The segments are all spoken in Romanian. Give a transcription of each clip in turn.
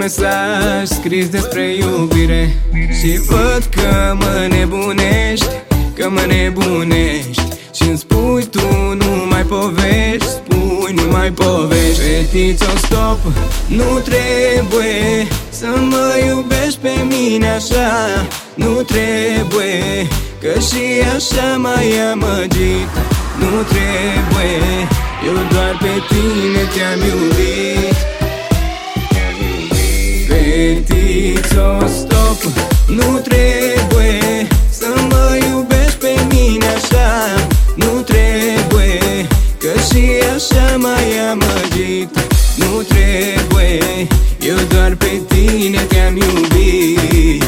mesaj scris despre iubire și văd că mă nebunești, că mă nebunești și-mi spui tu numai povești, spui numai povești. Fetițo, stop, nu trebuie să mă iubești pe mine așa, nu trebuie, că și așa m-ai amăgit. Nu trebuie, eu doar pe tine te-am iubit. Fetițo, stop, nu trebuie să mă iubești pe mine așa, nu trebuie, că și așa m-ai amăgit. Nu trebuie, eu doar pe tine te-am iubit.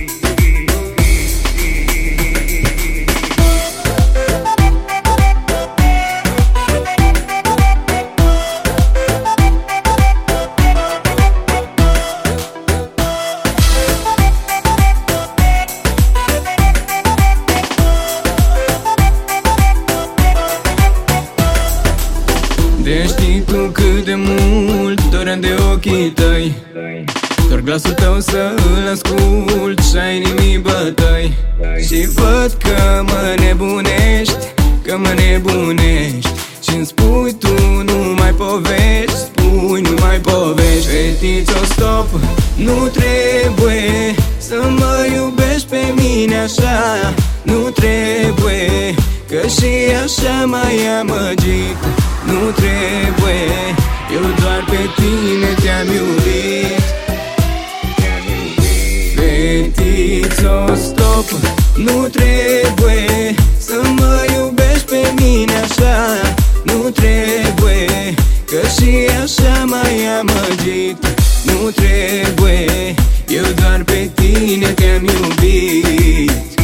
De știi tu cât de mult doream de ochii tăi, doar glasul tău să îl ascult și-ai inimii bătăi. Și văd că mă nebunești, că mă nebunești și-mi spui tu numai povești, spui numai povești. Fetițo, stop, nu trebuie să mă iubești pe mine așa, nu trebuie, că și așa m-ai amăgit. Nu trebuie, eu doar pe tine te-am iubit. Fetițo, stop, nu trebuie să mă iubești pe mine așa, nu trebuie, că și așa m-ai amăgit. Nu trebuie, eu doar pe tine te-am iubit.